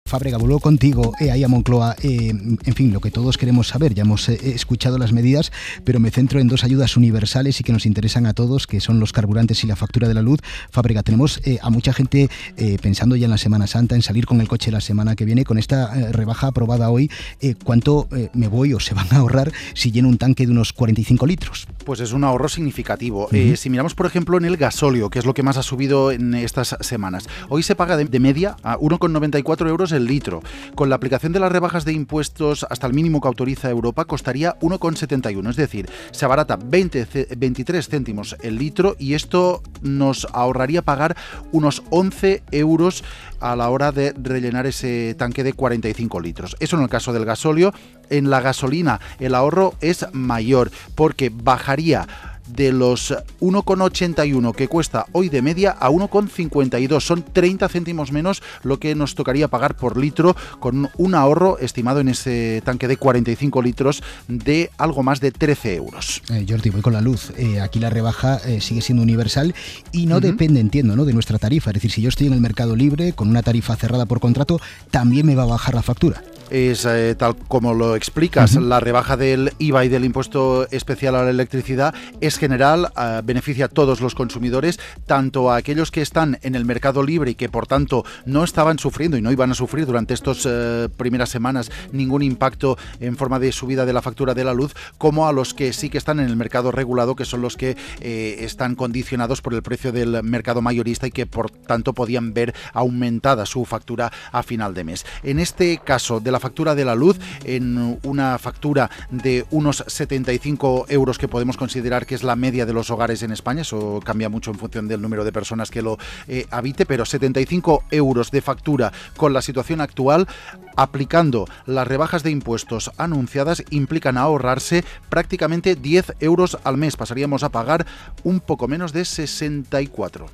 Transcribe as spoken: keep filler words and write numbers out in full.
Fábrega, vuelvo contigo eh, ahí a Moncloa. Eh, en fin, lo que todos queremos saber, ya hemos eh, escuchado las medidas, pero me centro en dos ayudas universales y que nos interesan a todos, que son los carburantes y la factura de la luz. Fábrega, tenemos eh, a mucha gente eh, pensando ya en la Semana Santa, en salir con el coche la semana que viene. Con esta eh, rebaja aprobada hoy, eh, ¿cuánto eh, me voy o se van a ahorrar si lleno un tanque de unos cuarenta y cinco litros? Pues es un ahorro significativo. Uh-huh. Eh, si miramos, por ejemplo, en el gasóleo, que es lo que más ha subido en estas semanas, hoy se paga de, de media a uno con noventa y cuatro euros el litro. Con la aplicación de las rebajas de impuestos hasta el mínimo que autoriza Europa, costaría uno con setenta y uno, es decir, se abarata veinte, veintitrés céntimos el litro, y esto nos ahorraría pagar unos once euros a la hora de rellenar ese tanque de cuarenta y cinco litros. Eso en el caso del gasóleo. En la gasolina el ahorro es mayor, porque bajaría de los uno con ochenta y uno que cuesta hoy de media a uno con cincuenta y dos. Son treinta céntimos menos lo que nos tocaría pagar por litro, con un ahorro estimado en ese tanque de cuarenta y cinco litros de algo más de trece euros. Eh, Jordi, voy con la luz. Eh, aquí la rebaja eh, sigue siendo universal y no uh-huh. depende, entiendo, ¿no?, de nuestra tarifa. Es decir, si yo estoy en el mercado libre con una tarifa cerrada por contrato, también me va a bajar la factura. Es eh, tal como lo explicas. Uh-huh. La rebaja del I V A y del impuesto especial a la electricidad es general, uh, beneficia a todos los consumidores, tanto a aquellos que están en el mercado libre y que por tanto no estaban sufriendo y no iban a sufrir durante estas uh, primeras semanas ningún impacto en forma de subida de la factura de la luz, como a los que sí que están en el mercado regulado, que son los que eh, están condicionados por el precio del mercado mayorista y que por tanto podían ver aumentada su factura a final de mes. En este caso de la factura de la luz, en una factura de unos setenta y cinco euros, que podemos considerar que es la media de los hogares en España, eso cambia mucho en función del número de personas que lo eh, habite, pero setenta y cinco euros de factura con la situación actual, aplicando las rebajas de impuestos anunciadas, implican ahorrarse prácticamente diez euros al mes. Pasaríamos a pagar un poco menos de sesenta y cuatro.